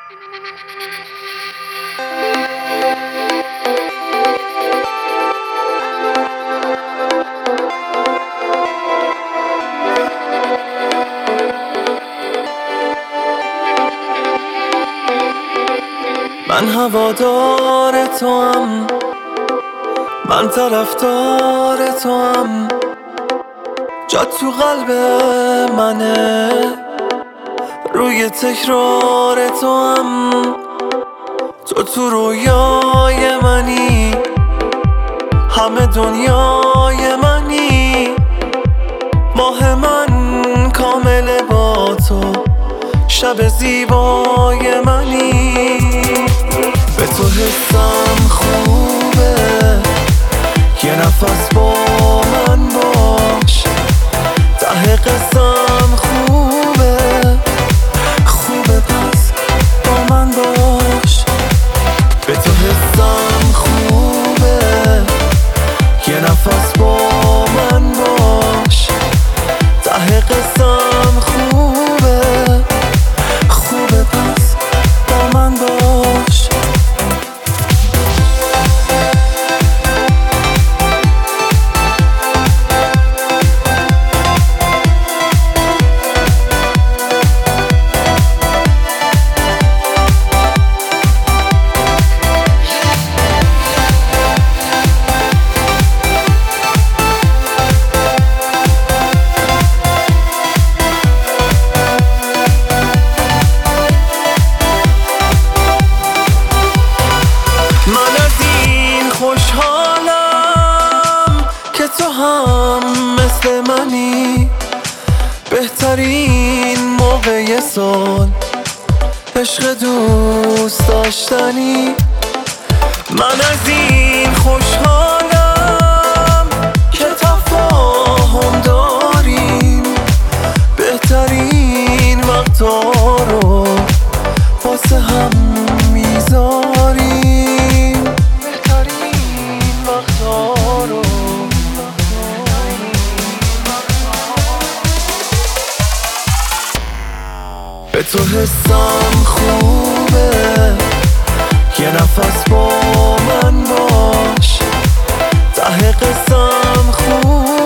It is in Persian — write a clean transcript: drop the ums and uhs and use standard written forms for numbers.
من هوادار توام، من طرفدار توام، جات تو قلب منه، روی تکرار توام. تو رویای منی، همه دنیای منی، ماه من کامل با تو، شب زیبای منی. به تو حسم خوبه، یه نفس با من باش، ته قصم خوبه، خوبه پس با من باش. به تو حسم خوبه، یه نفس با من باش، ته قصم خوبه، خوبه پس با من باش. خوشحالم که تو هم مثل منی، بهترین موقع سال عشق دوست داشتنی. من از این خوشحالم که تفاهم داریم، بهترین وقتا رو واسه هم میذاریم. به تو حسم خوبه، یه نفس با من باش، ته قصم خوبه.